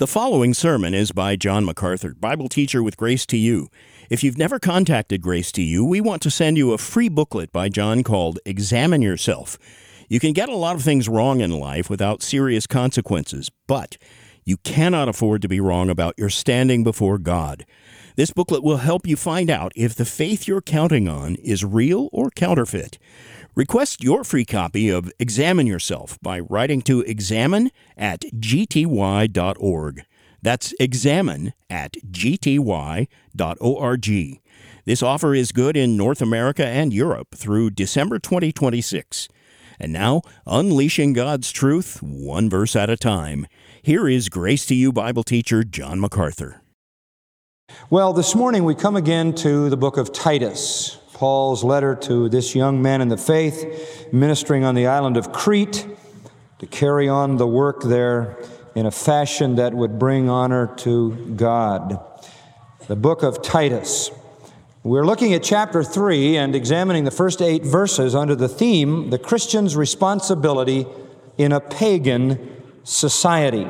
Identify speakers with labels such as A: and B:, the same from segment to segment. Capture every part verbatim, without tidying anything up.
A: The following sermon is by John MacArthur, Bible teacher with Grace to You. If you've never contacted Grace to You, we want to send you a free booklet by John called Examine Yourself. You can get a lot of things wrong in life without serious consequences, but you cannot afford to be wrong about your standing before God. This booklet will help you find out if the faith you're counting on is real or counterfeit. Request your free copy of Examine Yourself by writing to examine at g t y dot org. That's examine at g t y dot org. This offer is good in North America and Europe through December twenty twenty-six. And now, unleashing God's truth, one verse at a time. Here is Grace to You Bible teacher John MacArthur.
B: Well, this morning we come again to the book of Titus, Paul's letter to this young man in the faith, ministering on the island of Crete, to carry on the work there in a fashion that would bring honor to God. The book of Titus. We're looking at chapter three and examining the first eight verses under the theme, the Christian's responsibility in a pagan society.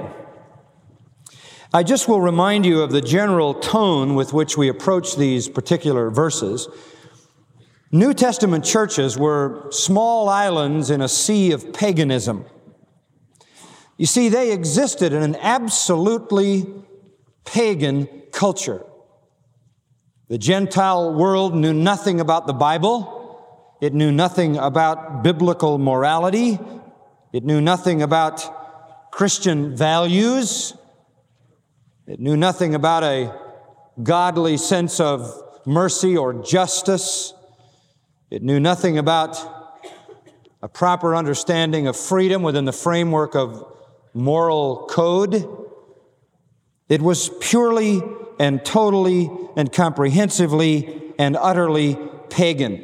B: I just will remind you of the general tone with which we approach these particular verses. New Testament churches were small islands in a sea of paganism. You see, they existed in an absolutely pagan culture. The Gentile world knew nothing about the Bible. It knew nothing about biblical morality. It knew nothing about Christian values. It knew nothing about a godly sense of mercy or justice. It knew nothing about a proper understanding of freedom within the framework of moral code. It was purely and totally and comprehensively and utterly pagan.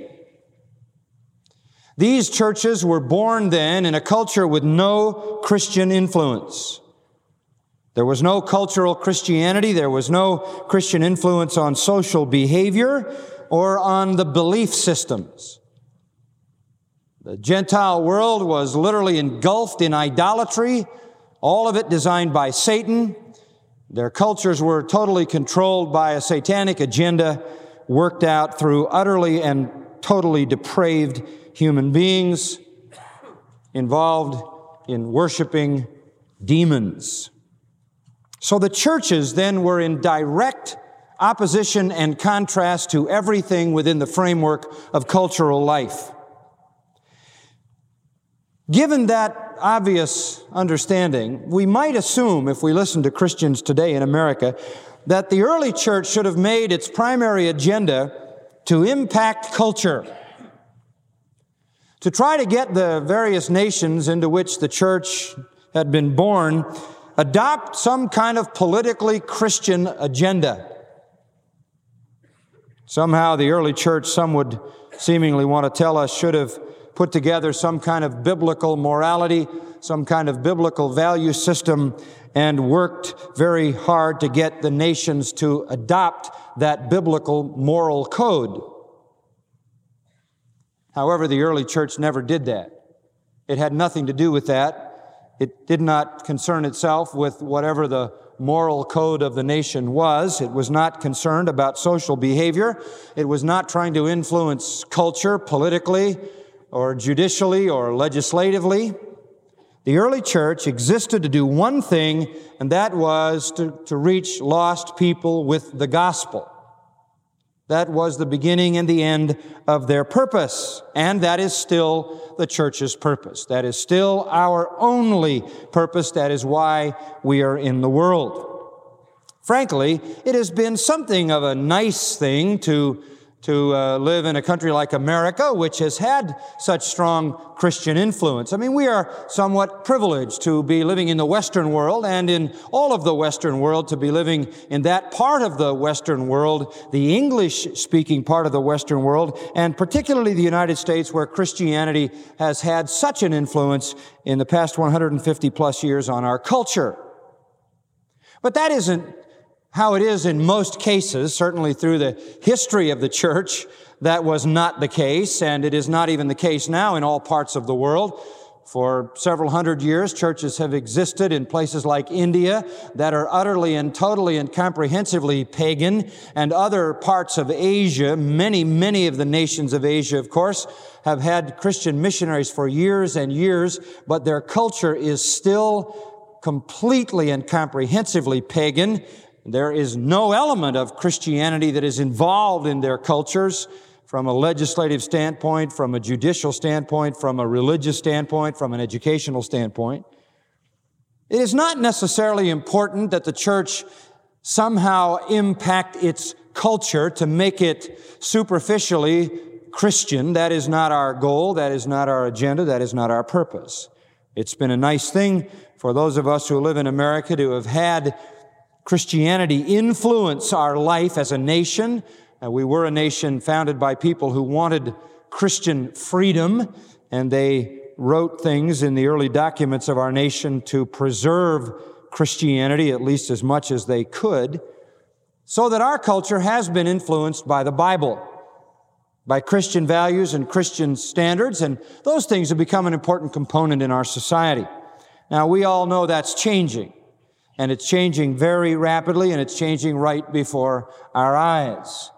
B: These churches were born then in a culture with no Christian influence. There was no cultural Christianity. There was no Christian influence on social behavior or on the belief systems. The Gentile world was literally engulfed in idolatry, all of it designed by Satan. Their cultures were totally controlled by a satanic agenda worked out through utterly and totally depraved human beings involved in worshiping demons. So the churches then were in direct opposition and contrast to everything within the framework of cultural life. Given that obvious understanding, we might assume, if we listen to Christians today in America, that the early church should have made its primary agenda to impact culture, to try to get the various nations into which the church had been born adopt some kind of politically Christian agenda. Somehow the early church, some would seemingly want to tell us, should have put together some kind of biblical morality, some kind of biblical value system, and worked very hard to get the nations to adopt that biblical moral code. However, the early church never did that. It had nothing to do with that. It did not concern itself with whatever the moral code of the nation was. It was not concerned about social behavior. It was not trying to influence culture politically or judicially or legislatively. The early church existed to do one thing, and that was to, to reach lost people with the gospel. That was the beginning and the end of their purpose, and that is still the church's purpose. That is still our only purpose. That is why we are in the world. Frankly, it has been something of a nice thing to to uh, live in a country like America, which has had such strong Christian influence. I mean, we are somewhat privileged to be living in the Western world, and in all of the Western world, to be living in that part of the Western world, the English-speaking part of the Western world, and particularly the United States, where Christianity has had such an influence in the past one hundred fifty plus years on our culture. But that isn't how it is in most cases. Certainly through the history of the church, that was not the case, and it is not even the case now in all parts of the world. For several hundred years, churches have existed in places like India that are utterly and totally and comprehensively pagan, and other parts of Asia, many, many of the nations of Asia, of course, have had Christian missionaries for years and years, but their culture is still completely and comprehensively pagan. There is no element of Christianity that is involved in their cultures, from a legislative standpoint, from a judicial standpoint, from a religious standpoint, from an educational standpoint. It is not necessarily important that the church somehow impact its culture to make it superficially Christian. That is not our goal. That is not our agenda. That is not our purpose. It's been a nice thing for those of us who live in America to have had Christianity influence our life as a nation. Uh, we were a nation founded by people who wanted Christian freedom, and they wrote things in the early documents of our nation to preserve Christianity at least as much as they could, so that our culture has been influenced by the Bible, by Christian values and Christian standards, and those things have become an important component in our society. Now, we all know that's changing, and it's changing very rapidly, and it's changing right before our eyes.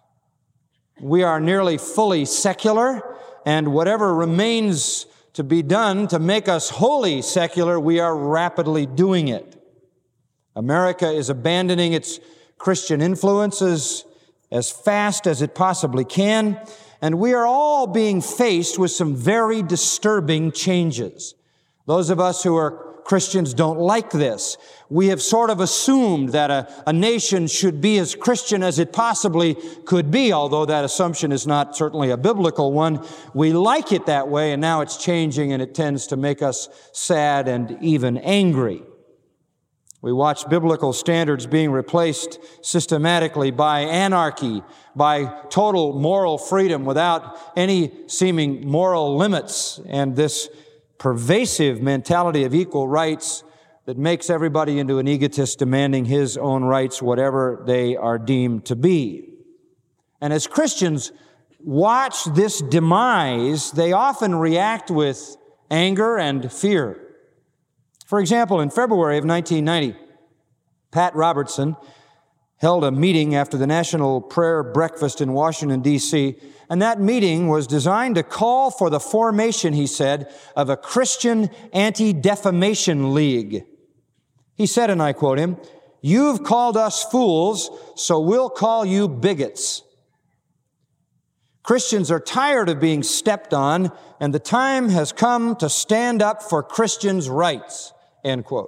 B: We are nearly fully secular, and whatever remains to be done to make us wholly secular, we are rapidly doing it. America is abandoning its Christian influences as fast as it possibly can, and we are all being faced with some very disturbing changes. Those of us who are Christians don't like this. We have sort of assumed that a, a nation should be as Christian as it possibly could be, although that assumption is not certainly a biblical one. We like it that way, and now it's changing, and it tends to make us sad and even angry. We watch biblical standards being replaced systematically by anarchy, by total moral freedom without any seeming moral limits, and this pervasive mentality of equal rights that makes everybody into an egotist demanding his own rights, whatever they are deemed to be. And as Christians watch this demise, they often react with anger and fear. For example, in February of nineteen ninety, Pat Robertson held a meeting after the National Prayer Breakfast in Washington, D C, and that meeting was designed to call for the formation, he said, of a Christian Anti-Defamation League. He said, and I quote him, "You've called us fools, so we'll call you bigots. Christians are tired of being stepped on, and the time has come to stand up for Christians' rights," end quote.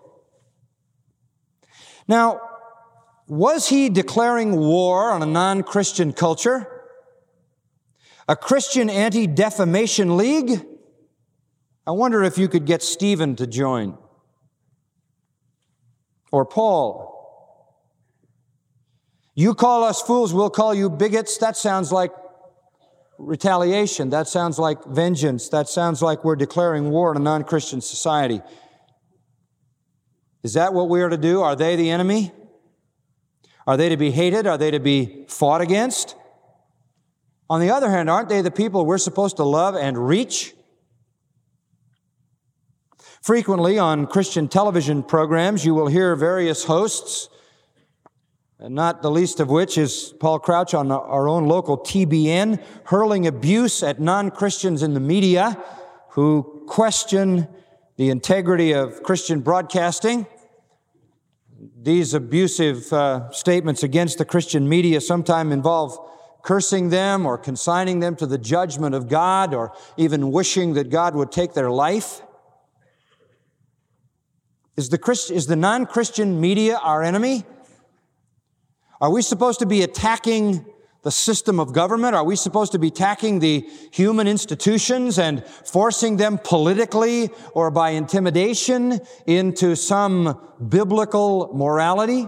B: Now, was he declaring war on a non-Christian culture? A Christian Anti-Defamation League? I wonder if you could get Stephen to join. Or Paul. "You call us fools, we'll call you bigots." That sounds like retaliation. That sounds like vengeance. That sounds like we're declaring war on a non-Christian society. Is that what we are to do? Are they the enemy? Are they to be hated? Are they to be fought against? On the other hand, aren't they the people we're supposed to love and reach? Frequently on Christian television programs, you will hear various hosts, and not the least of which is Paul Crouch on our own local T B N, hurling abuse at non-Christians in the media who question the integrity of Christian broadcasting. These abusive uh, statements against the Christian media sometimes involve cursing them or consigning them to the judgment of God, or even wishing that God would take their life. Is the Christ- is the non-Christian media our enemy? Are we supposed to be attacking the system of government? Are we supposed to be attacking the human institutions and forcing them politically or by intimidation into some biblical morality?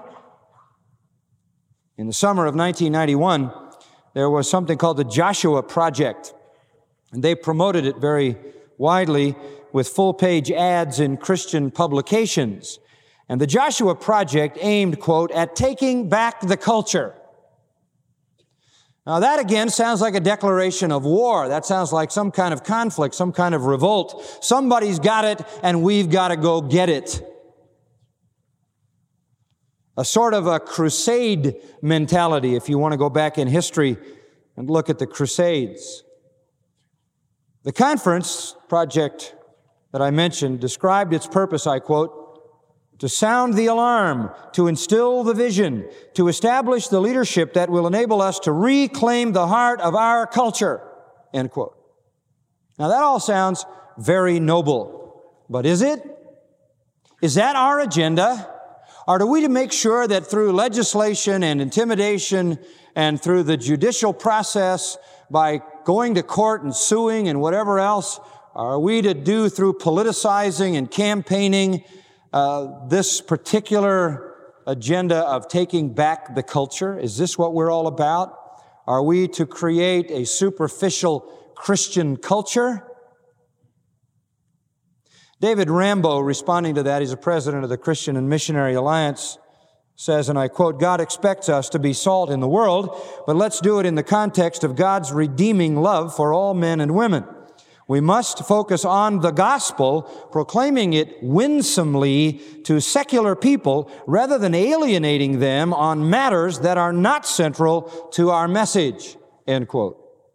B: In the summer of nineteen ninety-one, there was something called the Joshua Project, and they promoted it very widely with full-page ads in Christian publications. And the Joshua Project aimed, quote, at taking back the culture. Now that again sounds like a declaration of war. That sounds like some kind of conflict, some kind of revolt. Somebody's got it and we've got to go get it. A sort of a crusade mentality, if you want to go back in history and look at the Crusades. The conference project that I mentioned described its purpose, I quote, to sound the alarm, to instill the vision, to establish the leadership that will enable us to reclaim the heart of our culture, end quote. Now that all sounds very noble, but is it? Is that our agenda? Or do we to make sure that through legislation and intimidation and through the judicial process, by going to court and suing and whatever else, are we to do through politicizing and campaigning Uh, this particular agenda of taking back the culture? Is this what we're all about? Are we to create a superficial Christian culture? David Rambo, responding to that, he's a president of the Christian and Missionary Alliance, says, and I quote, God expects us to be salt in the world, but let's do it in the context of God's redeeming love for all men and women. We must focus on the gospel, proclaiming it winsomely to secular people rather than alienating them on matters that are not central to our message, end quote.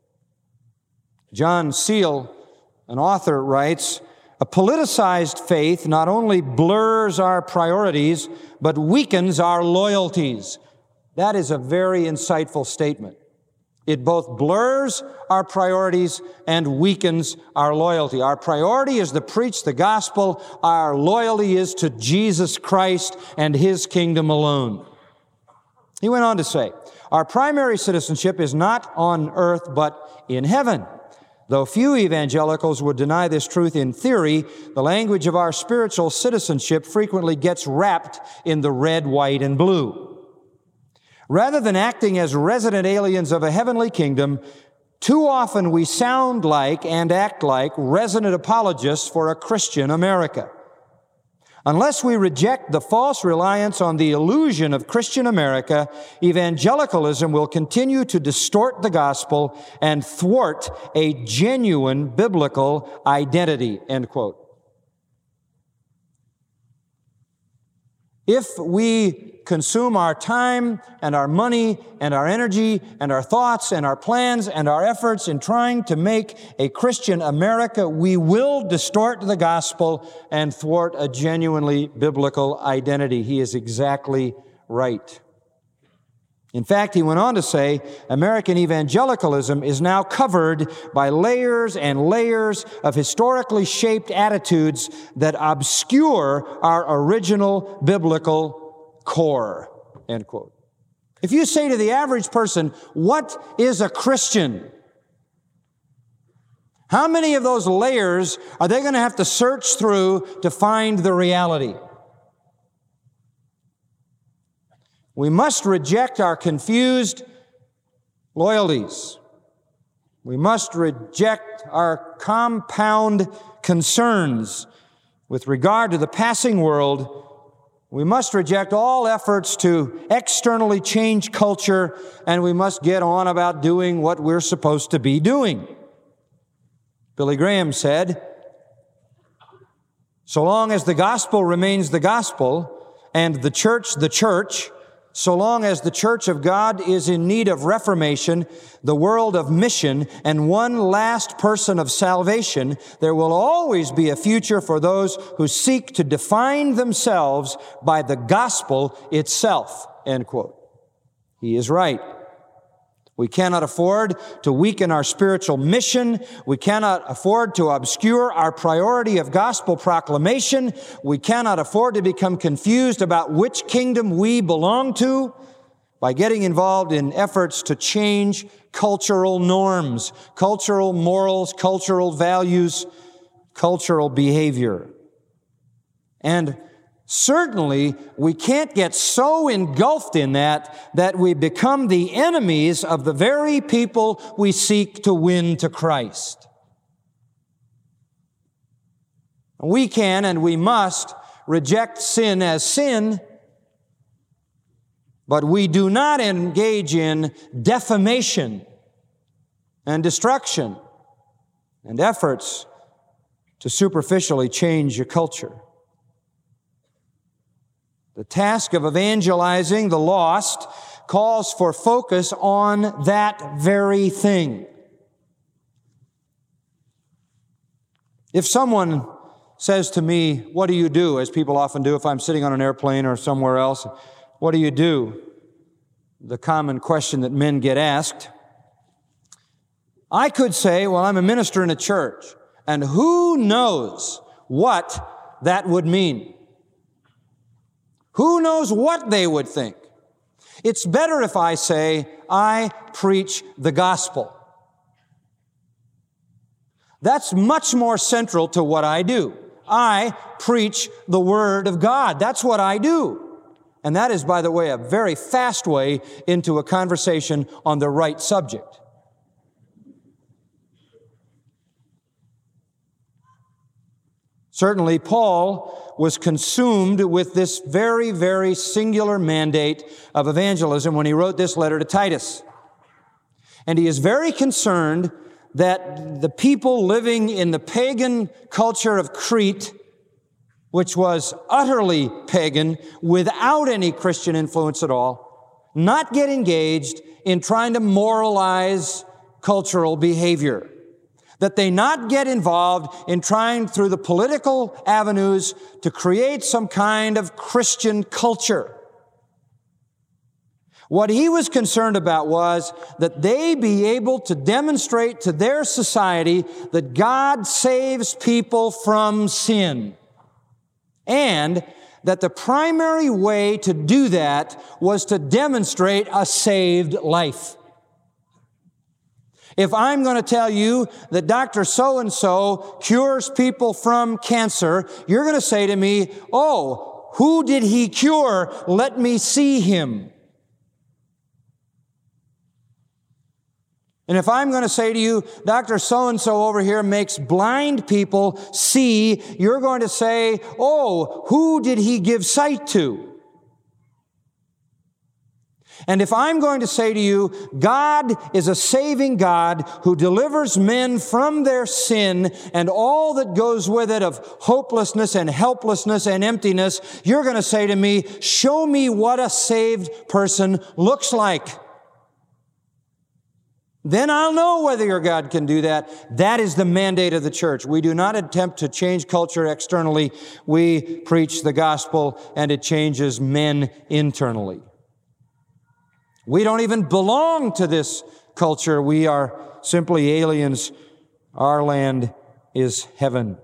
B: John Seal, an author, writes, a politicized faith not only blurs our priorities, but weakens our loyalties. That is a very insightful statement. It both blurs our priorities and weakens our loyalty. Our priority is to preach the gospel. Our loyalty is to Jesus Christ and His kingdom alone. He went on to say, our primary citizenship is not on earth but in heaven. Though few evangelicals would deny this truth in theory, the language of our spiritual citizenship frequently gets wrapped in the red, white, and blue. Rather than acting as resident aliens of a heavenly kingdom, too often we sound like and act like resident apologists for a Christian America. Unless we reject the false reliance on the illusion of Christian America, evangelicalism will continue to distort the gospel and thwart a genuine biblical identity, end quote. If we consume our time and our money and our energy and our thoughts and our plans and our efforts in trying to make a Christian America, we will distort the gospel and thwart a genuinely biblical identity. He is exactly right. In fact, he went on to say, American evangelicalism is now covered by layers and layers of historically shaped attitudes that obscure our original biblical core, end quote. If you say to the average person, what is a Christian? How many of those layers are they going to have to search through to find the reality? We must reject our confused loyalties. We must reject our compound concerns with regard to the passing world. We must reject all efforts to externally change culture, and we must get on about doing what we're supposed to be doing. Billy Graham said, so long as the gospel remains the gospel and the church the church, so long as the church of God is in need of reformation, the world of mission, and one last person of salvation, there will always be a future for those who seek to define themselves by the gospel itself, end quote. He is right. We cannot afford to weaken our spiritual mission. We cannot afford to obscure our priority of gospel proclamation. We cannot afford to become confused about which kingdom we belong to by getting involved in efforts to change cultural norms, cultural morals, cultural values, cultural behavior. And certainly, we can't get so engulfed in that that we become the enemies of the very people we seek to win to Christ. We can and we must reject sin as sin, But we do not engage in defamation and destruction and efforts to superficially change a culture. The task of evangelizing the lost calls for focus on that very thing. If someone says to me, what do you do? As people often do if I'm sitting on an airplane or somewhere else, what do you do? The common question that men get asked. I could say, well, I'm a minister in a church. And who knows what that would mean? Who knows what they would think? It's better if I say, I preach the gospel. That's much more central to what I do. I preach the Word of God. That's what I do. And that is, by the way, a very fast way into a conversation on the right subject. Certainly, Paul was consumed with this very, very singular mandate of evangelism when he wrote this letter to Titus. And he is very concerned that the people living in the pagan culture of Crete, which was utterly pagan, without any Christian influence at all, not get engaged in trying to moralize cultural behavior. That they not get involved in trying through the political avenues to create some kind of Christian culture. What he was concerned about was that they be able to demonstrate to their society that God saves people from sin. And that the primary way to do that was to demonstrate a saved life. If I'm going to tell you that Doctor So-and-so cures people from cancer, you're going to say to me, oh, who did he cure? Let me see him. And if I'm going to say to you, Doctor So-and-so over here makes blind people see, you're going to say, oh, who did he give sight to? And if I'm going to say to you, God is a saving God who delivers men from their sin and all that goes with it of hopelessness and helplessness and emptiness, you're going to say to me, show me what a saved person looks like. Then I'll know whether your God can do that. That is the mandate of the church. We do not attempt to change culture externally. We preach the gospel and it changes men internally. We don't even belong to this culture. We are simply aliens. Our land is heaven.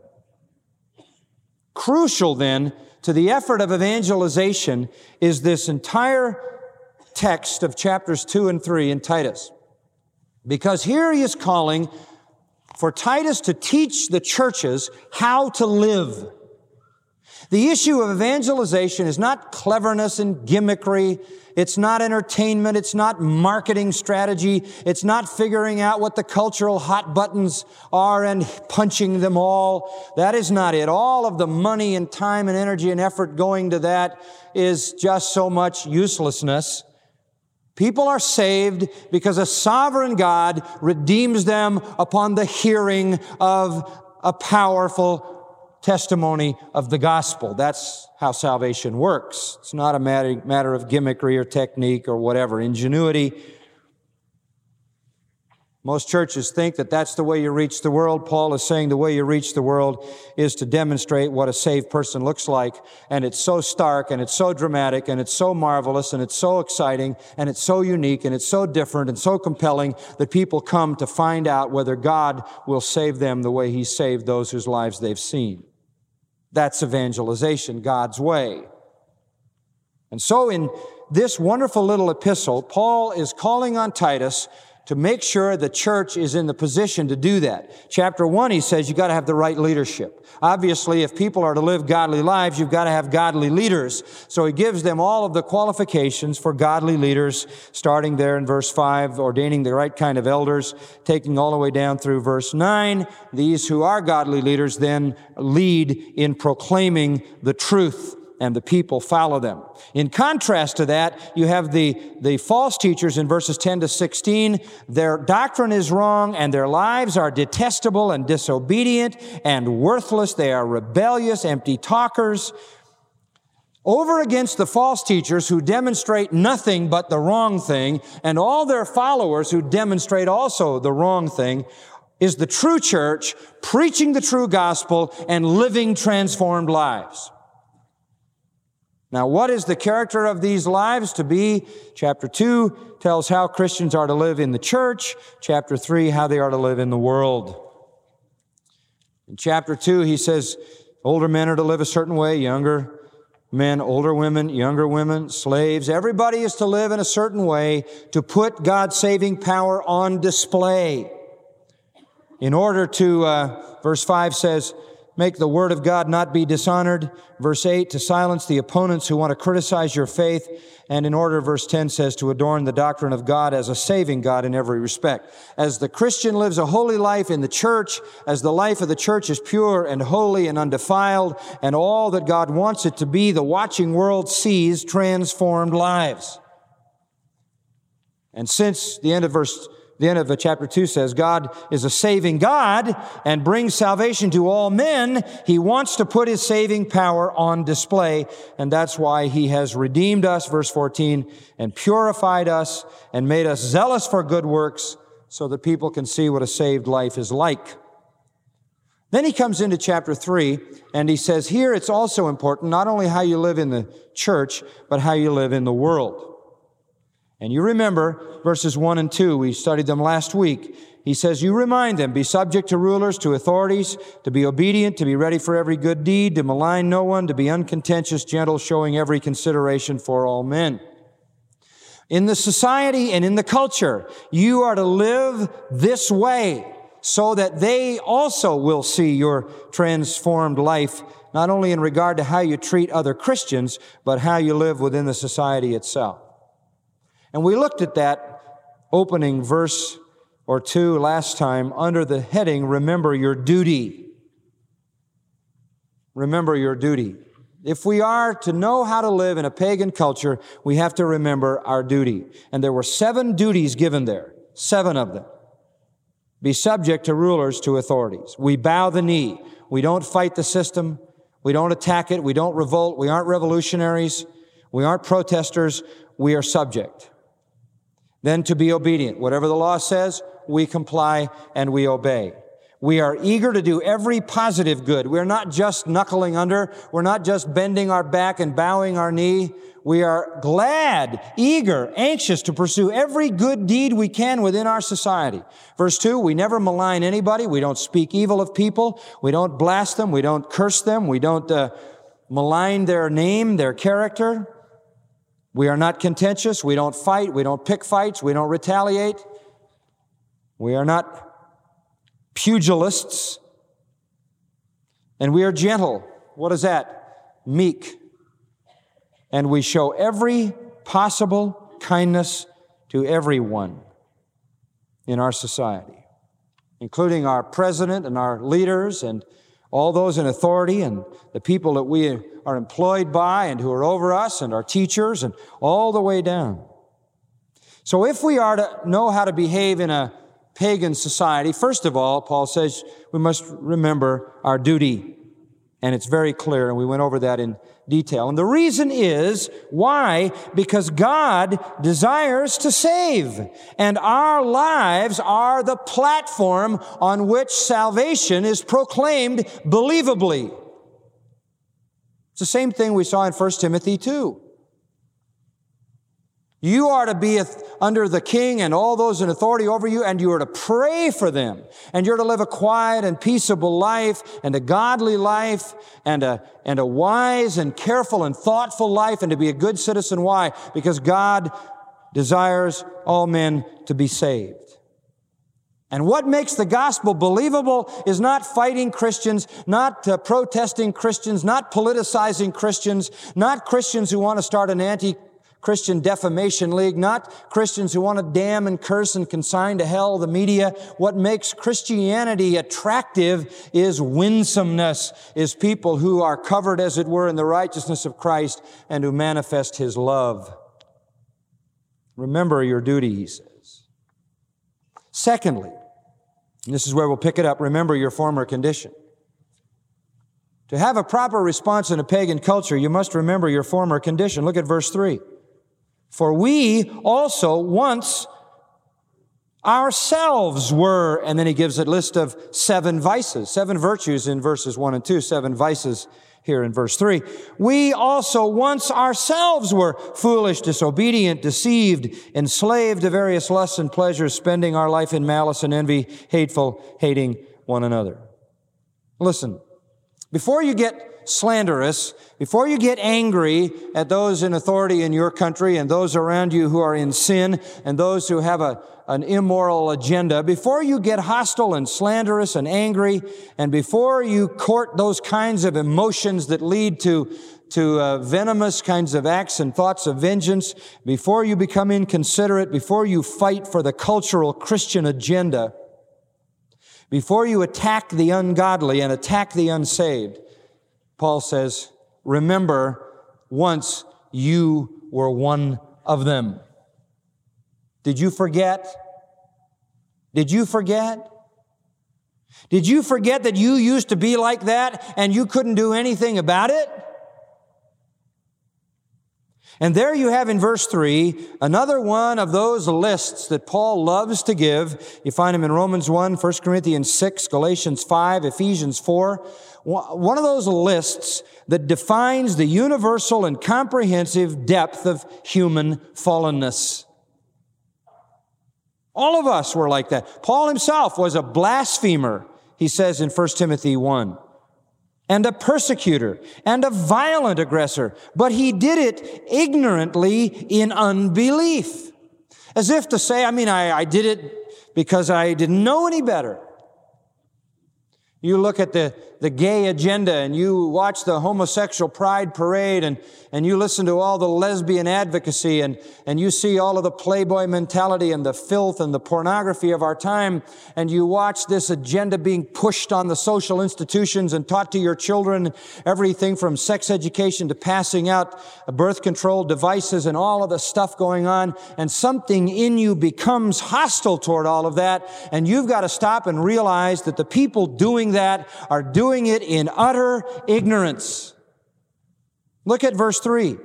B: Crucial then to the effort of evangelization is this entire text of chapters two and three in Titus. Because here he is calling for Titus to teach the churches how to live. The issue of evangelization is not cleverness and gimmickry. It's not entertainment. It's not marketing strategy. It's not figuring out what the cultural hot buttons are and punching them all. That is not it. All of the money and time and energy and effort going to that is just so much uselessness. People are saved because a sovereign God redeems them upon the hearing of a powerful testimony of the gospel. That's how salvation works. It's not a matter, matter of gimmickry or technique or whatever, ingenuity. Most churches think that that's the way you reach the world. Paul is saying the way you reach the world is to demonstrate what a saved person looks like. And it's so stark and it's so dramatic and it's so marvelous and it's so exciting and it's so unique and it's so different and so compelling that people come to find out whether God will save them the way He saved those whose lives they've seen. That's evangelization, God's way. And so in this wonderful little epistle, Paul is calling on Titus to make sure the church is in the position to do that. Chapter one, he says, you've got to have the right leadership. Obviously, if people are to live godly lives, you've got to have godly leaders. So he gives them all of the qualifications for godly leaders, starting there in verse five, ordaining the right kind of elders, taking all the way down through verse nine. These who are godly leaders then lead in proclaiming the truth and the people follow them. In contrast to that, you have the, the false teachers in verses ten to sixteen. Their doctrine is wrong, and their lives are detestable and disobedient and worthless. They are rebellious, empty talkers. Over against the false teachers who demonstrate nothing but the wrong thing, and all their followers who demonstrate also the wrong thing, is the true church preaching the true gospel and living transformed lives. Now, what is the character of these lives to be? Chapter two tells how Christians are to live in the church. Chapter three, how they are to live in the world. In chapter two, he says, older men are to live a certain way, younger men, older women, younger women, slaves. Everybody is to live in a certain way to put God's saving power on display. In order to, uh, verse five says, make the word of God not be dishonored. Verse eight, to silence the opponents who want to criticize your faith. And in order, verse ten says, to adorn the doctrine of God as a saving God in every respect. As the Christian lives a holy life in the church, as the life of the church is pure and holy and undefiled, and all that God wants it to be, the watching world sees transformed lives. And since the end of verse The end of chapter two says God is a saving God and brings salvation to all men. He wants to put His saving power on display, and that's why He has redeemed us, verse fourteen, and purified us and made us zealous for good works so that people can see what a saved life is like. Then he comes into chapter three, and he says here it's also important not only how you live in the church, but how you live in the world. And you remember verses one and two, we studied them last week. He says, you remind them, be subject to rulers, to authorities, to be obedient, to be ready for every good deed, to malign no one, to be uncontentious, gentle, showing every consideration for all men. In the society and in the culture, you are to live this way so that they also will see your transformed life, not only in regard to how you treat other Christians, but how you live within the society itself. And we looked at that opening verse or two last time under the heading, remember your duty. Remember your duty. If we are to know how to live in a pagan culture, we have to remember our duty. And there were seven duties given there, seven of them. Be subject to rulers, to authorities. We bow the knee. We don't fight the system. We don't attack it. We don't revolt. We aren't revolutionaries. We aren't protesters. We are subject. Then to be obedient. Whatever the law says, we comply and we obey. We are eager to do every positive good. We're not just knuckling under. We're not just bending our back and bowing our knee. We are glad, eager, anxious to pursue every good deed we can within our society. Verse two, we never malign anybody. We don't speak evil of people. We don't blast them. We don't curse them. We don't uh, malign their name, their character. We are not contentious. We don't fight. We don't pick fights. We don't retaliate. We are not pugilists. And we are gentle. What is that? Meek. And we show every possible kindness to everyone in our society, including our president and our leaders and all those in authority and the people that we are employed by and who are over us and our teachers and all the way down. So if we are to know how to behave in a pagan society, first of all, Paul says we must remember our duty. And it's very clear, and we went over that in detail. And the reason is, why? Because God desires to save. And our lives are the platform on which salvation is proclaimed believably. It's the same thing we saw in First Timothy two. You are to be under the king and all those in authority over you, and you are to pray for them. And you're to live a quiet and peaceable life, and a godly life, and a, and a wise and careful and thoughtful life, and to be a good citizen. Why? Because God desires all men to be saved. And what makes the gospel believable is not fighting Christians, not uh, protesting Christians, not politicizing Christians, not Christians who want to start an anti Christian Defamation League, not Christians who want to damn and curse and consign to hell the media. What makes Christianity attractive is winsomeness, is people who are covered, as it were, in the righteousness of Christ and who manifest His love. Remember your duty, he says. Secondly, and this is where we'll pick it up, remember your former condition. To have a proper response in a pagan culture, you must remember your former condition. Look at verse three. For we also once ourselves were, and then he gives a list of seven vices, seven virtues in verses one and two, seven vices here in verse three. We also once ourselves were foolish, disobedient, deceived, enslaved to various lusts and pleasures, spending our life in malice and envy, hateful, hating one another. Listen. Before you get slanderous, before you get angry at those in authority in your country and those around you who are in sin and those who have a, an immoral agenda, before you get hostile and slanderous and angry, and before you court those kinds of emotions that lead to, to uh, venomous kinds of acts and thoughts of vengeance, before you become inconsiderate, before you fight for the cultural Christian agenda, before you attack the ungodly and attack the unsaved, Paul says, remember, once you were one of them. Did you forget? Did you forget? Did you forget that you used to be like that and you couldn't do anything about it? And there you have in verse three, another one of those lists that Paul loves to give. You find them in Romans one, First Corinthians six, Galatians five, Ephesians four. One of those lists that defines the universal and comprehensive depth of human fallenness. All of us were like that. Paul himself was a blasphemer, he says in First Timothy one. And a persecutor, and a violent aggressor. But he did it ignorantly in unbelief. As if to say, I mean, I, I did it because I didn't know any better. You look at the, the gay agenda and you watch the homosexual pride parade and, and you listen to all the lesbian advocacy and, and you see all of the playboy mentality and the filth and the pornography of our time, and you watch this agenda being pushed on the social institutions and taught to your children, everything from sex education to passing out birth control devices and all of the stuff going on, and something in you becomes hostile toward all of that, and you've got to stop and realize that the people doing that are doing it in utter ignorance. Look at verse three.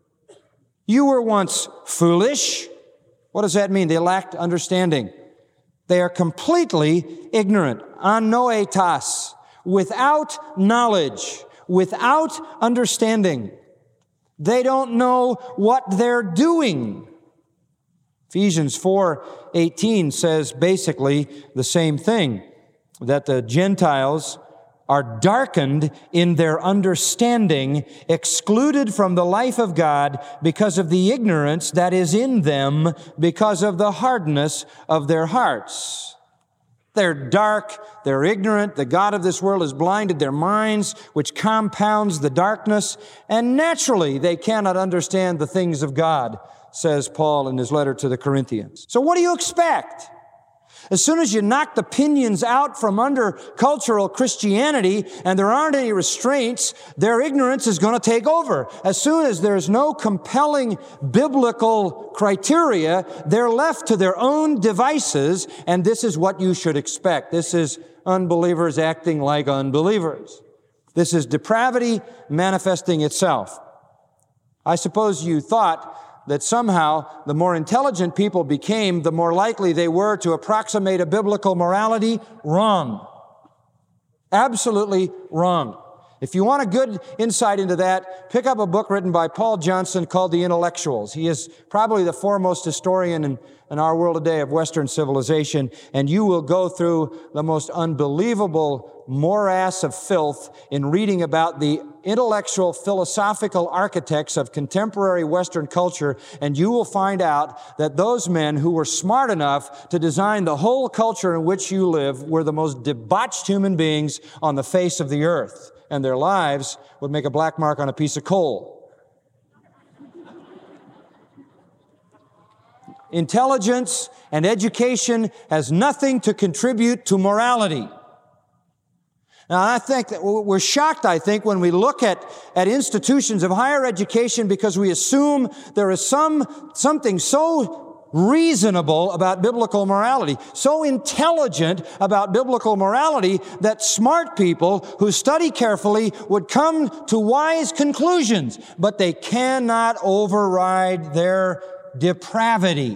B: You were once foolish. What does that mean? They lacked understanding. They are completely ignorant. Anoetas. Without knowledge. Without understanding. They don't know what they're doing. Ephesians four eighteen says basically the same thing. That the Gentiles are darkened in their understanding, excluded from the life of God because of the ignorance that is in them because of the hardness of their hearts. They're dark, they're ignorant, the God of this world has blinded their minds, which compounds the darkness, and naturally they cannot understand the things of God, says Paul in his letter to the Corinthians. So what do you expect? As soon as you knock the pinions out from under cultural Christianity and there aren't any restraints, their ignorance is going to take over. As soon as there's no compelling biblical criteria, they're left to their own devices, and this is what you should expect. This is unbelievers acting like unbelievers. This is depravity manifesting itself. I suppose you thought that somehow the more intelligent people became, the more likely they were to approximate a biblical morality. Wrong. Absolutely wrong. If you want a good insight into that, pick up a book written by Paul Johnson called The Intellectuals. He is probably the foremost historian in, in our world today of Western civilization, and you will go through the most unbelievable morass of filth in reading about the intellectual, philosophical architects of contemporary Western culture, and you will find out that those men who were smart enough to design the whole culture in which you live were the most debauched human beings on the face of the earth, and their lives would make a black mark on a piece of coal. intelligence and education has nothing to contribute to morality. Now, I think that we're shocked, I think, when we look at, at institutions of higher education because we assume there is some, something so reasonable about biblical morality, so intelligent about biblical morality that smart people who study carefully would come to wise conclusions, but they cannot override their depravity.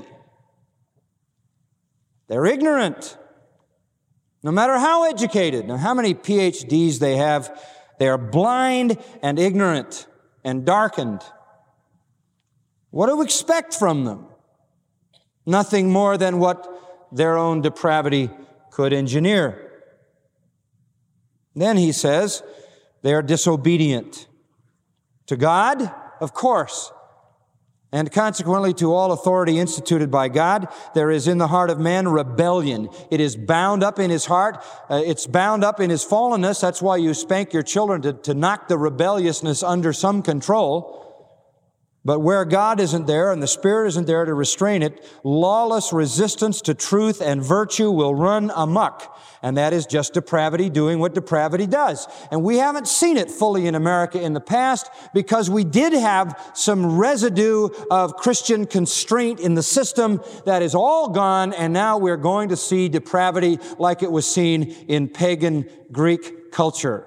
B: They're ignorant. No matter how educated, now how many P H Ds they have, they are blind and ignorant and darkened. What do we expect from them? Nothing more than what their own depravity could engineer. Then he says, they are disobedient to God, of course, and consequently to all authority instituted by God. There is in the heart of man rebellion. It is bound up in his heart. Uh, it's bound up in his fallenness. That's why you spank your children, to, to knock the rebelliousness under some control. But where God isn't there and the Spirit isn't there to restrain it, lawless resistance to truth and virtue will run amok. And that is just depravity doing what depravity does. And we haven't seen it fully in America in the past because we did have some residue of Christian constraint in the system that is all gone, and now we're going to see depravity like it was seen in pagan Greek culture.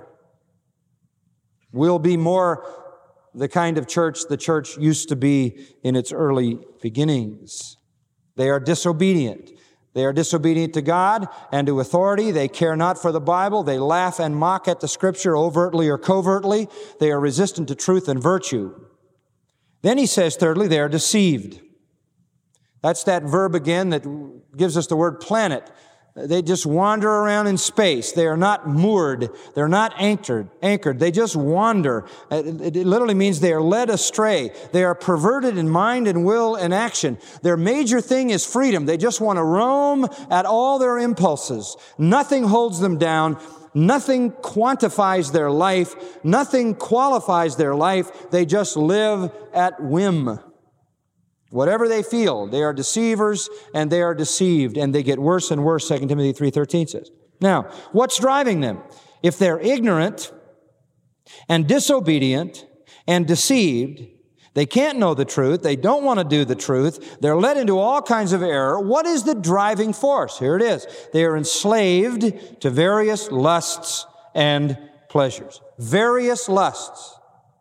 B: We'll be more the kind of church the church used to be in its early beginnings. They are disobedient. They are disobedient to God and to authority. They care not for the Bible. They laugh and mock at the Scripture overtly or covertly. They are resistant to truth and virtue. Then he says, thirdly, they are deceived. That's that verb again that gives us the word planet. They just wander around in space. They are not moored. They're not anchored. Anchored. They just wander. It literally means they are led astray. They are perverted in mind and will and action. Their major thing is freedom. They just want to roam at all their impulses. Nothing holds them down. Nothing quantifies their life. Nothing qualifies their life. They just live at whim. Whatever they feel, they are deceivers and they are deceived, and they get worse and worse, Second Timothy three thirteen says. Now, what's driving them? If they're ignorant and disobedient and deceived, they can't know the truth, they don't want to do the truth, they're led into all kinds of error. What is the driving force? Here it is. They are enslaved to various lusts and pleasures. Various lusts.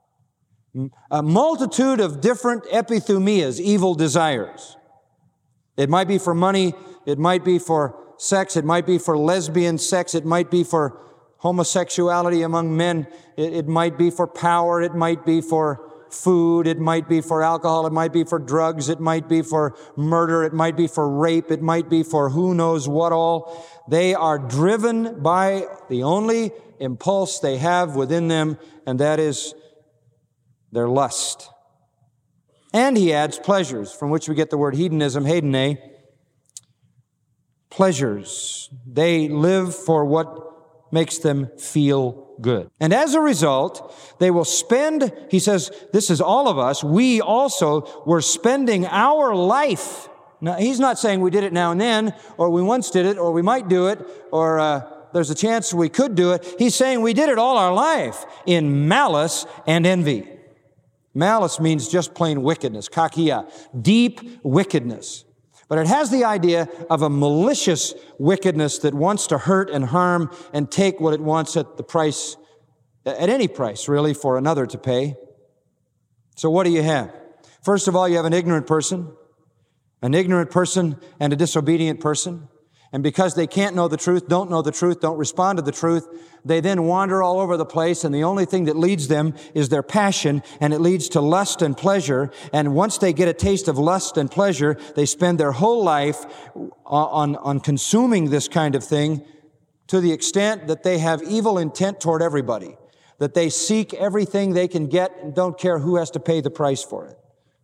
B: A multitude of different epithumias, evil desires. It might be for money, it might be for sex, it might be for lesbian sex, it might be for homosexuality among men, it, it might be for power, it might be for food, it might be for alcohol, it might be for drugs, it might be for murder, it might be for rape, it might be for who knows what all. They are driven by the only impulse they have within them, and that is their lust. And he adds pleasures, from which we get the word hedonism, hedone. Pleasures. They live for what makes them feel good. And as a result, they will spend, he says, this is all of us, we also were spending our life. Now, he's not saying we did it now and then, or we once did it, or we might do it, or uh, there's a chance we could do it. He's saying we did it all our life in malice and envy. Malice means just plain wickedness, kakia, deep wickedness. But it has the idea of a malicious wickedness that wants to hurt and harm and take what it wants at the price, at any price, really, for another to pay. So what do you have? First of all, you have an ignorant person, an ignorant person and a disobedient person. And because they can't know the truth, don't know the truth, don't respond to the truth, they then wander all over the place, and the only thing that leads them is their passion, and it leads to lust and pleasure. And once they get a taste of lust and pleasure, they spend their whole life on, on consuming this kind of thing to the extent that they have evil intent toward everybody, that they seek everything they can get and don't care who has to pay the price for it.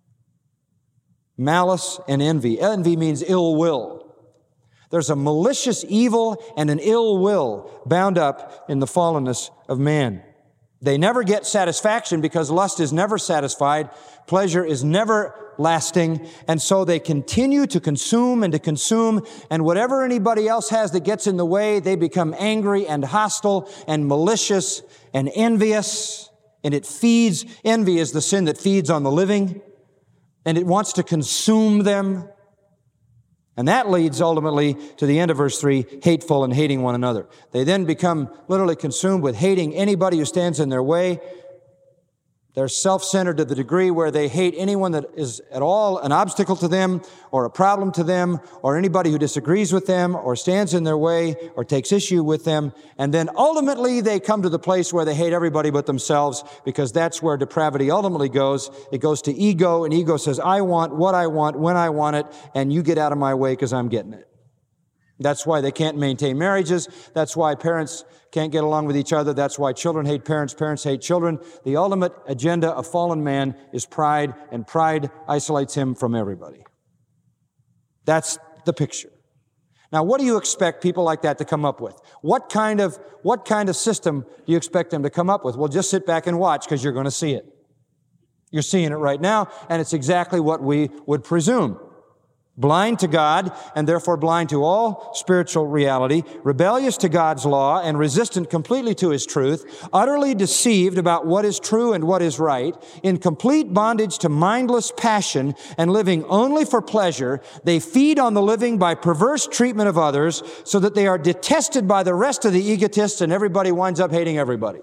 B: Malice and envy. Envy means ill will. There's a malicious evil and an ill will bound up in the fallenness of man. They never get satisfaction because lust is never satisfied. Pleasure is never lasting, and so they continue to consume and to consume, and whatever anybody else has that gets in the way, they become angry and hostile and malicious and envious, and it feeds. Envy is the sin that feeds on the living, and it wants to consume them. And that leads ultimately to the end of verse three, hateful and hating one another. They then become literally consumed with hating anybody who stands in their way. They're self-centered to the degree where they hate anyone that is at all an obstacle to them or a problem to them or anybody who disagrees with them or stands in their way or takes issue with them. And then ultimately they come to the place where they hate everybody but themselves, because that's where depravity ultimately goes. It goes to ego, and ego says, I want what I want when I want it, and you get out of my way because I'm getting it. That's why they can't maintain marriages. That's why parents can't get along with each other. That's why children hate parents, parents hate children. The ultimate agenda of fallen man is pride, and pride isolates him from everybody. That's the picture. Now, what do you expect people like that to come up with? What kind of, what kind of system do you expect them to come up with? Well, just sit back and watch, because you're going to see it. You're seeing it right now, and it's exactly what we would presume. Blind to God, and therefore blind to all spiritual reality, rebellious to God's law and resistant completely to His truth, utterly deceived about what is true and what is right, in complete bondage to mindless passion and living only for pleasure, they feed on the living by perverse treatment of others, so that they are detested by the rest of the egotists, and everybody winds up hating everybody.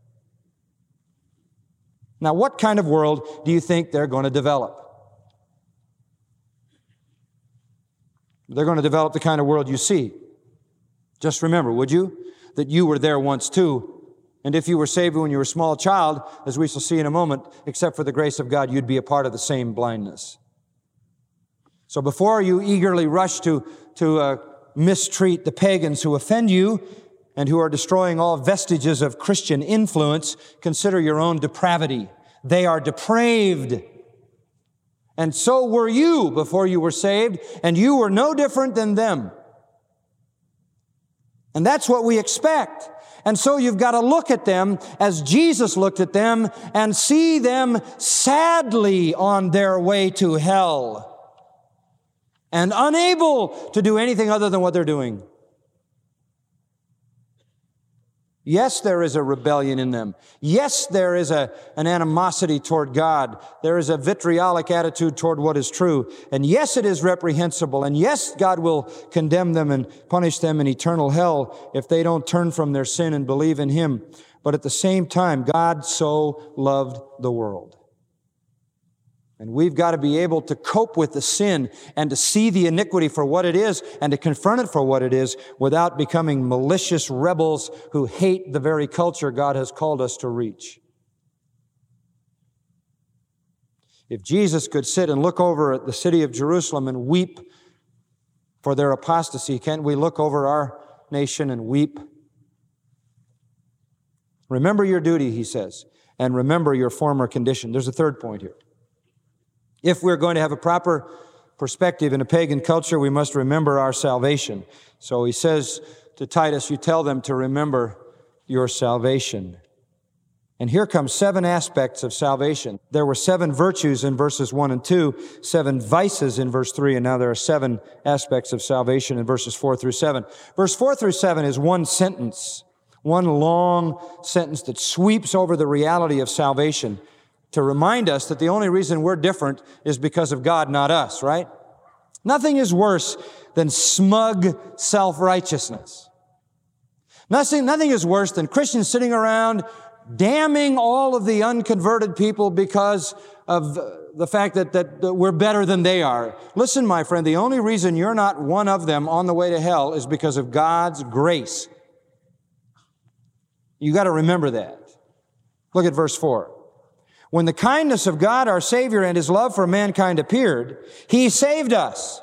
B: Now, what kind of world do you think they're going to develop? They're going to develop the kind of world you see. Just remember, would you, that you were there once too. And if you were saved when you were a small child, as we shall see in a moment, except for the grace of God, you'd be a part of the same blindness. So before you eagerly rush to, to uh, mistreat the pagans who offend you and who are destroying all vestiges of Christian influence, consider your own depravity. They are depraved. And so were you before you were saved, and you were no different than them. And that's what we expect. And so you've got to look at them as Jesus looked at them and see them sadly on their way to hell and unable to do anything other than what they're doing. Yes, there is a rebellion in them. Yes, there is a, an animosity toward God. There is a vitriolic attitude toward what is true. And yes, it is reprehensible. And yes, God will condemn them and punish them in eternal hell if they don't turn from their sin and believe in Him. But at the same time, God so loved the world. And we've got to be able to cope with the sin and to see the iniquity for what it is and to confront it for what it is without becoming malicious rebels who hate the very culture God has called us to reach. If Jesus could sit and look over at the city of Jerusalem and weep for their apostasy, can't we look over our nation and weep? Remember your duty, he says, and remember your former condition. There's a third point here. If we're going to have a proper perspective in a pagan culture, we must remember our salvation. So he says to Titus, you tell them to remember your salvation. And here come seven aspects of salvation. There were seven virtues in verses one and two, seven vices in verse three, and now there are seven aspects of salvation in verses four through seven. Verse four through seven is one sentence, one long sentence that sweeps over the reality of salvation, to remind us that the only reason we're different is because of God, not us, right? Nothing is worse than smug self-righteousness. Nothing, nothing is worse than Christians sitting around damning all of the unconverted people because of the fact that, that, that we're better than they are. Listen, my friend, the only reason you're not one of them on the way to hell is because of God's grace. You got to remember that. Look at verse four. When the kindness of God, our Savior, and His love for mankind appeared, He saved us,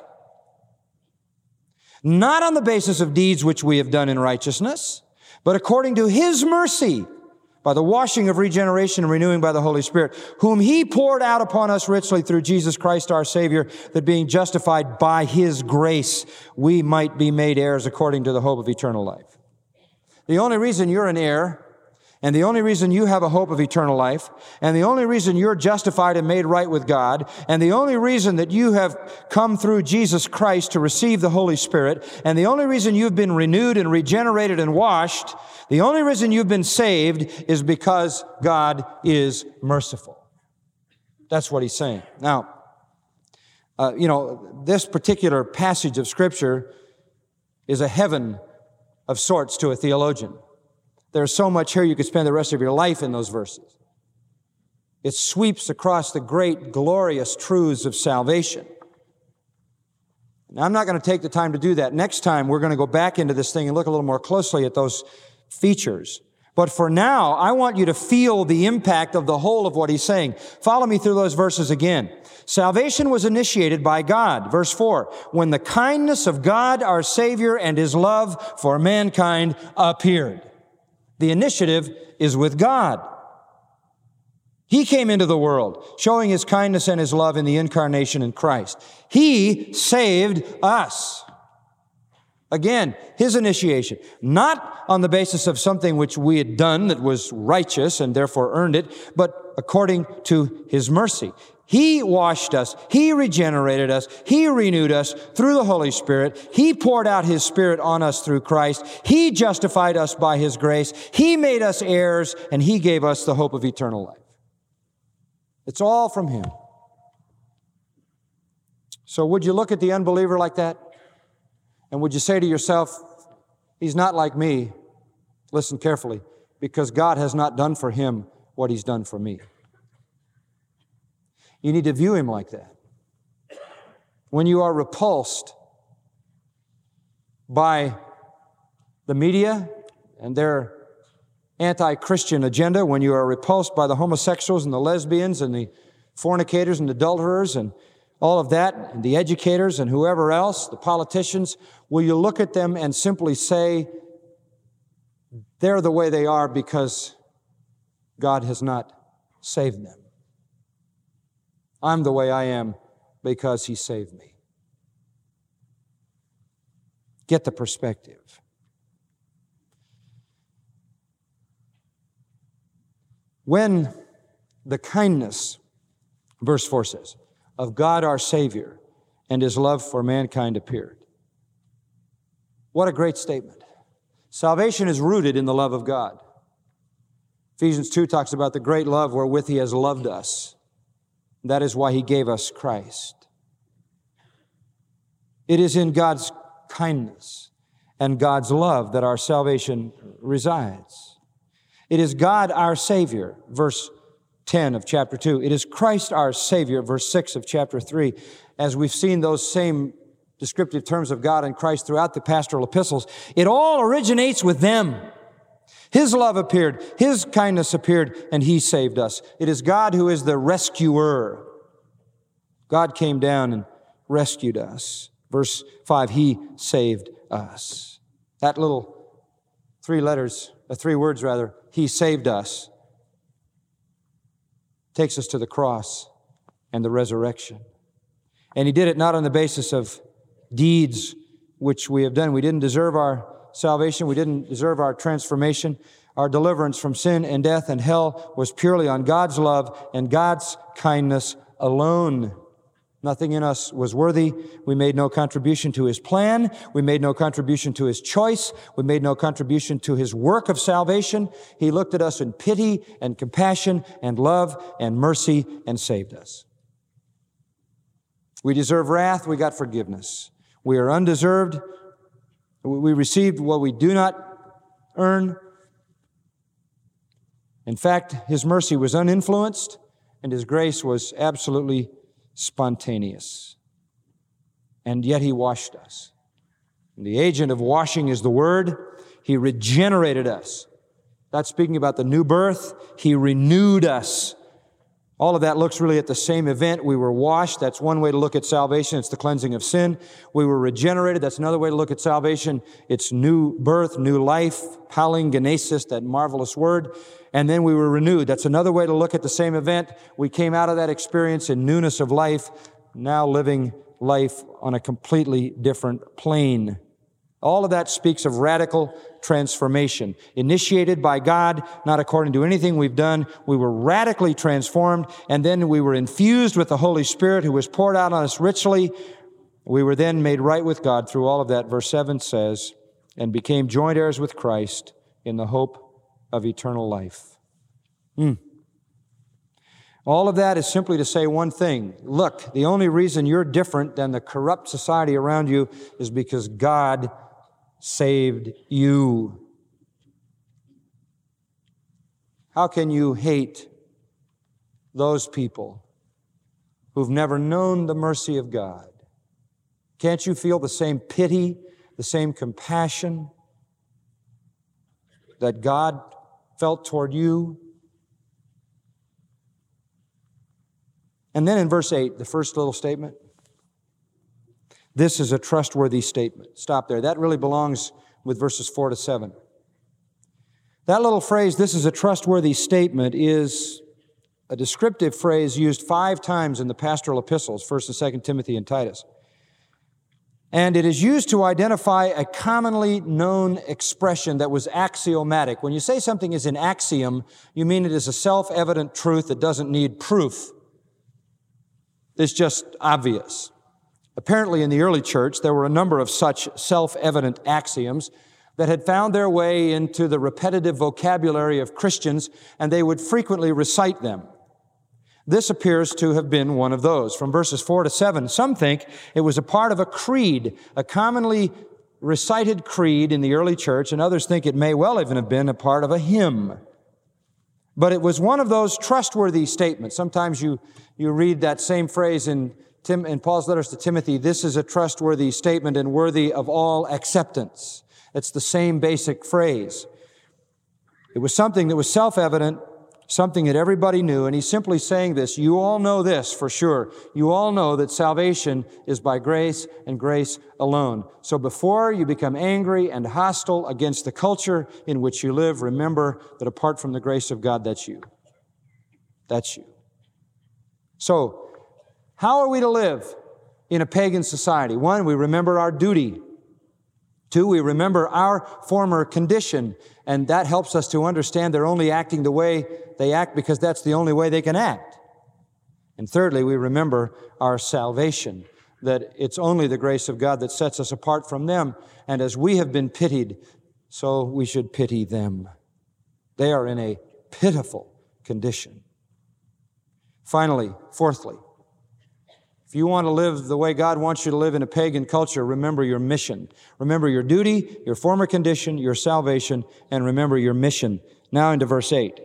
B: not on the basis of deeds which we have done in righteousness, but according to His mercy, by the washing of regeneration and renewing by the Holy Spirit, whom He poured out upon us richly through Jesus Christ our Savior, that being justified by His grace, we might be made heirs according to the hope of eternal life. The only reason you're an heir And the only reason you have a hope of eternal life, and the only reason you're justified and made right with God, and the only reason that you have come through Jesus Christ to receive the Holy Spirit, and the only reason you've been renewed and regenerated and washed, the only reason you've been saved is because God is merciful. That's what he's saying. Now, uh, you know, this particular passage of Scripture is a heaven of sorts to a theologian. There's so much here you could spend the rest of your life in those verses. It sweeps across the great, glorious truths of salvation. Now, I'm not going to take the time to do that. Next time, we're going to go back into this thing and look a little more closely at those features. But for now, I want you to feel the impact of the whole of what he's saying. Follow me through those verses again. Salvation was initiated by God. Verse four, when the kindness of God, our Savior, and His love for mankind appeared. The initiative is with God. He came into the world, showing His kindness and His love in the incarnation in Christ. He saved us. Again, His initiation, not on the basis of something which we had done that was righteous and therefore earned it, but according to His mercy. He washed us. He regenerated us. He renewed us through the Holy Spirit. He poured out His Spirit on us through Christ. He justified us by His grace. He made us heirs, and He gave us the hope of eternal life. It's all from Him. So would you look at the unbeliever like that? And would you say to yourself, he's not like me? Listen carefully, because God has not done for him what He's done for me. You need to view him like that. When you are repulsed by the media and their anti-Christian agenda, when you are repulsed by the homosexuals and the lesbians and the fornicators and adulterers and all of that, and the educators and whoever else, the politicians, will you look at them and simply say, they're the way they are because God has not saved them? I'm the way I am because He saved me. Get the perspective. When the kindness, verse four says, of God our Savior and His love for mankind appeared. What a great statement. Salvation is rooted in the love of God. Ephesians two talks about the great love wherewith He has loved us. That is why He gave us Christ. It is in God's kindness and God's love that our salvation resides. It is God our Savior, verse ten of chapter two. It is Christ our Savior, verse six of chapter three. As we've seen those same descriptive terms of God and Christ throughout the pastoral epistles, it all originates with them. His love appeared, His kindness appeared, and He saved us. It is God who is the rescuer. God came down and rescued us. Verse five, He saved us. That little three letters, uh, three words rather, He saved us, takes us to the cross and the resurrection. And He did it not on the basis of deeds which we have done. We didn't deserve our salvation. We didn't deserve our transformation. Our deliverance from sin and death and hell was purely on God's love and God's kindness alone. Nothing in us was worthy. We made no contribution to His plan. We made no contribution to His choice. We made no contribution to His work of salvation. He looked at us in pity and compassion and love and mercy and saved us. We deserve wrath. We got forgiveness. We are undeserved. We received what we do not earn. In fact, His mercy was uninfluenced and His grace was absolutely spontaneous. And yet He washed us. And the agent of washing is the Word. He regenerated us. That's speaking about the new birth. He renewed us. All of that looks really at the same event. We were washed. That's one way to look at salvation. It's the cleansing of sin. We were regenerated. That's another way to look at salvation. It's new birth, new life, palingenesis, that marvelous word. And then we were renewed. That's another way to look at the same event. We came out of that experience in newness of life, now living life on a completely different plane. All of that speaks of radical transformation. Initiated by God, not according to anything we've done. We were radically transformed, and then we were infused with the Holy Spirit who was poured out on us richly. We were then made right with God through all of that. Verse seven says, and became joint heirs with Christ in the hope of eternal life. Hmm. All of that is simply to say one thing. Look, the only reason you're different than the corrupt society around you is because God saved you. How can you hate those people who've never known the mercy of God? Can't you feel the same pity, the same compassion that God felt toward you? And then in verse eight, the first little statement, this is a trustworthy statement. Stop there. That really belongs with verses four to seven. That little phrase, this is a trustworthy statement, is a descriptive phrase used five times in the pastoral epistles, First and Second Timothy and Titus. And it is used to identify a commonly known expression that was axiomatic. When you say something is an axiom, you mean it is a self-evident truth that doesn't need proof. It's just obvious. Apparently, in the early church, there were a number of such self-evident axioms that had found their way into the repetitive vocabulary of Christians, and they would frequently recite them. This appears to have been one of those. From verses four to seven, some think it was a part of a creed, a commonly recited creed in the early church, and others think it may well even have been a part of a hymn. But it was one of those trustworthy statements. Sometimes you, you read that same phrase in, Tim, in Paul's letters to Timothy, this is a trustworthy statement and worthy of all acceptance. It's the same basic phrase. It was something that was self-evident, something that everybody knew, and he's simply saying this. You all know this for sure. You all know that salvation is by grace and grace alone. So before you become angry and hostile against the culture in which you live, remember that apart from the grace of God, that's you. That's you. So, how are we to live in a pagan society? One, we remember our duty. Two, we remember our former condition, and that helps us to understand they're only acting the way they act because that's the only way they can act. And thirdly, we remember our salvation, that it's only the grace of God that sets us apart from them, and as we have been pitied, so we should pity them. They are in a pitiful condition. Finally, fourthly, if you want to live the way God wants you to live in a pagan culture, remember your mission. Remember your duty, your former condition, your salvation, and remember your mission. Now into verse eight.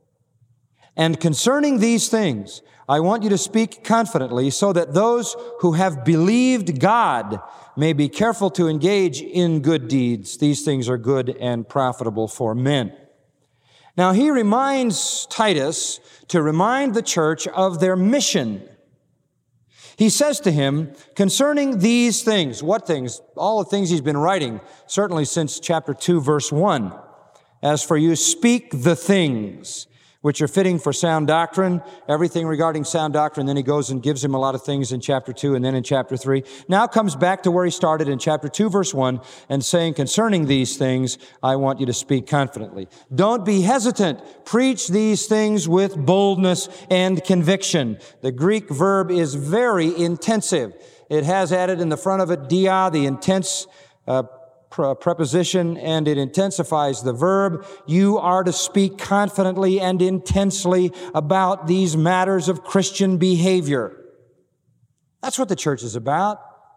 B: And concerning these things, I want you to speak confidently so that those who have believed God may be careful to engage in good deeds. These things are good and profitable for men. Now he reminds Titus to remind the church of their mission. He says to him, concerning these things, what things? All the things he's been writing, certainly since chapter two, verse one. As for you, speak the things which are fitting for sound doctrine, everything regarding sound doctrine. Then he goes and gives him a lot of things in chapter two and then in chapter three. Now comes back to where he started in chapter two, verse one, and saying, concerning these things, I want you to speak confidently. Don't be hesitant. Preach these things with boldness and conviction. The Greek verb is very intensive. It has added in the front of it dia, the intense uh, preposition, and it intensifies the verb. You are to speak confidently and intensely about these matters of Christian behavior. That's what the church is about.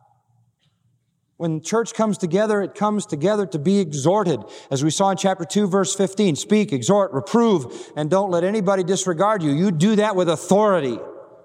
B: When church comes together, it comes together to be exhorted. As we saw in chapter two, verse fifteen, speak, exhort, reprove, and don't let anybody disregard you. You do that with authority.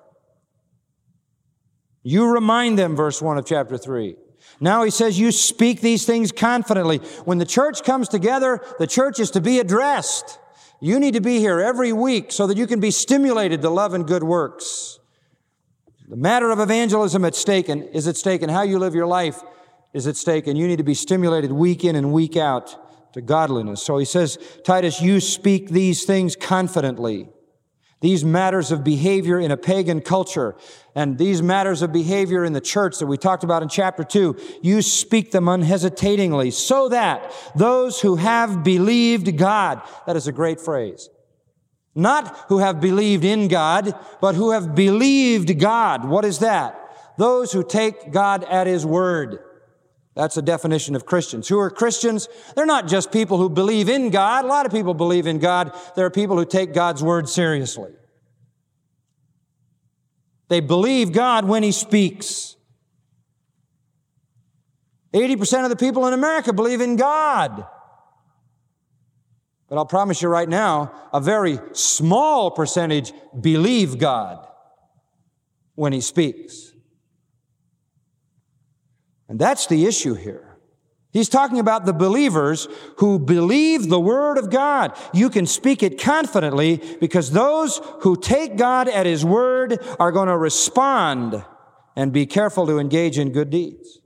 B: You remind them, verse one of chapter three. Now he says, you speak these things confidently. When the church comes together, the church is to be addressed. You need to be here every week so that you can be stimulated to love and good works. The matter of evangelism at stake and is at stake, and how you live your life is at stake, and you need to be stimulated week in and week out to godliness. So he says, Titus, you speak these things confidently. These matters of behavior in a pagan culture and these matters of behavior in the church that we talked about in chapter two, you speak them unhesitatingly so that those who have believed God, that is a great phrase, not who have believed in God, but who have believed God. What is that? Those who take God at His word. That's the definition of Christians. Who are Christians? They're not just people who believe in God. A lot of people believe in God. There are people who take God's word seriously. They believe God when He speaks. eighty percent of the people in America believe in God. But I'll promise you right now, a very small percentage believe God when He speaks. And that's the issue here. He's talking about the believers who believe the Word of God. You can speak it confidently because those who take God at His word are going to respond and be careful to engage in good deeds.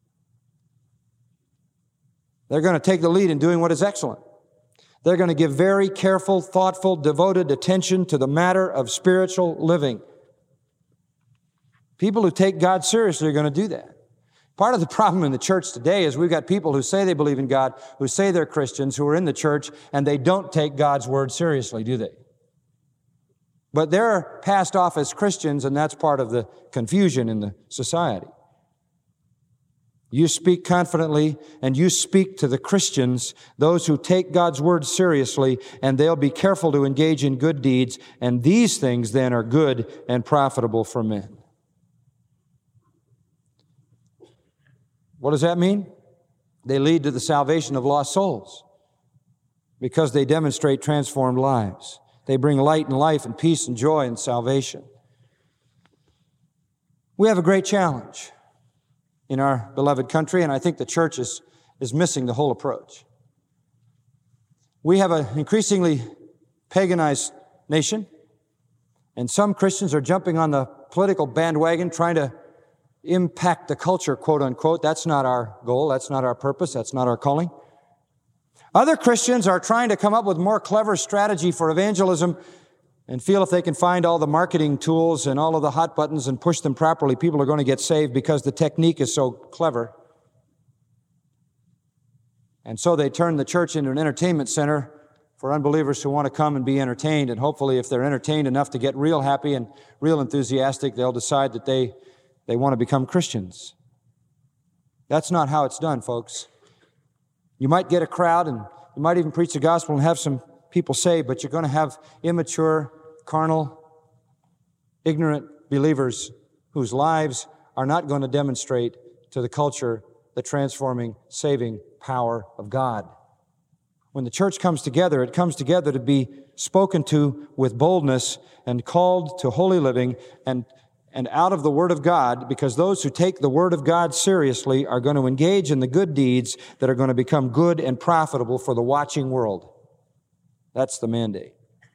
B: They're going to take the lead in doing what is excellent. They're going to give very careful, thoughtful, devoted attention to the matter of spiritual living. People who take God seriously are going to do that. Part of the problem in the church today is we've got people who say they believe in God, who say they're Christians, who are in the church, and they don't take God's word seriously, do they? But they're passed off as Christians, and that's part of the confusion in the society. You speak confidently, and you speak to the Christians, those who take God's word seriously, and they'll be careful to engage in good deeds, and these things then are good and profitable for men. What does that mean? They lead to the salvation of lost souls because they demonstrate transformed lives. They bring light and life and peace and joy and salvation. We have a great challenge in our beloved country, and I think the church is, is missing the whole approach. We have an increasingly paganized nation, and some Christians are jumping on the political bandwagon trying to impact the culture, quote unquote. That's not our goal. That's not our purpose. That's not our calling. Other Christians are trying to come up with more clever strategy for evangelism and feel if they can find all the marketing tools and all of the hot buttons and push them properly, people are going to get saved because the technique is so clever. And so they turn the church into an entertainment center for unbelievers who want to come and be entertained. And hopefully if they're entertained enough to get real happy and real enthusiastic, they'll decide that they They want to become Christians. That's not how it's done, folks. You might get a crowd and you might even preach the gospel and have some people saved, but you're going to have immature, carnal, ignorant believers whose lives are not going to demonstrate to the culture the transforming, saving power of God. When the church comes together, it comes together to be spoken to with boldness and called to holy living and and out of the Word of God, because those who take the Word of God seriously are going to engage in the good deeds that are going to become good and profitable for the watching world. That's the mandate.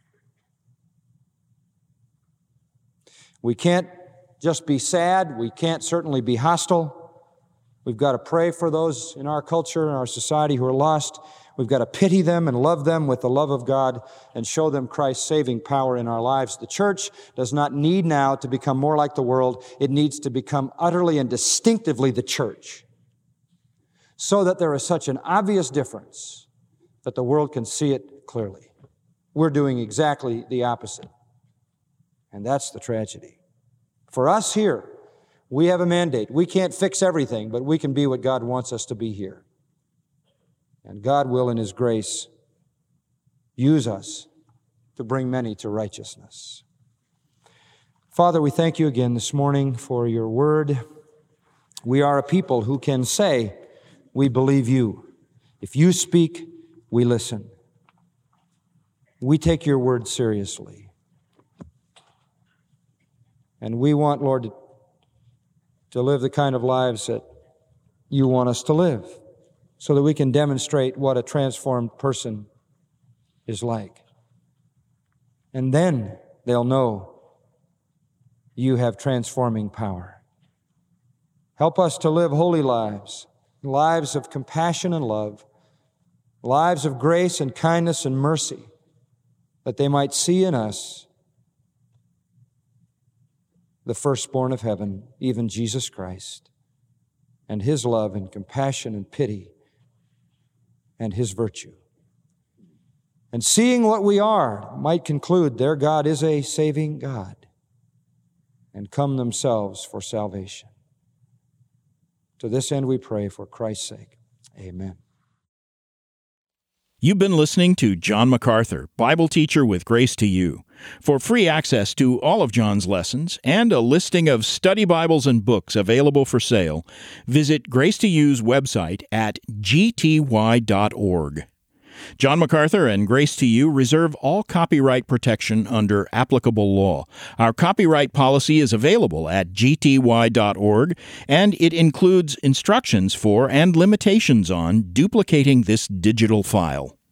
B: We can't just be sad. We can't certainly be hostile. We've got to pray for those in our culture and our society who are lost. We've got to pity them and love them with the love of God and show them Christ's saving power in our lives. The church does not need now to become more like the world. It needs to become utterly and distinctively the church so that there is such an obvious difference that the world can see it clearly. We're doing exactly the opposite. And that's the tragedy. For us here, we have a mandate. We can't fix everything, but we can be what God wants us to be here. And God will, in His grace, use us to bring many to righteousness. Father, we thank You again this morning for Your word. We are a people who can say, we believe You. If You speak, we listen. We take Your word seriously. And we want, Lord, to live the kind of lives that You want us to live, so that we can demonstrate what a transformed person is like. And then they'll know You have transforming power. Help us to live holy lives, lives of compassion and love, lives of grace and kindness and mercy, that they might see in us the firstborn of heaven, even Jesus Christ, and His love and compassion and pity and His virtue. And seeing what we are, might conclude their God is a saving God, and come themselves for salvation. To this end we pray for Christ's sake. Amen.
A: You've been listening to John MacArthur, Bible teacher with Grace to You. For free access to all of John's lessons and a listing of study Bibles and books available for sale, visit Grace to You's website at g t y dot org. John MacArthur and Grace to You reserve all copyright protection under applicable law. Our copyright policy is available at g t y dot org, and it includes instructions for and limitations on duplicating this digital file.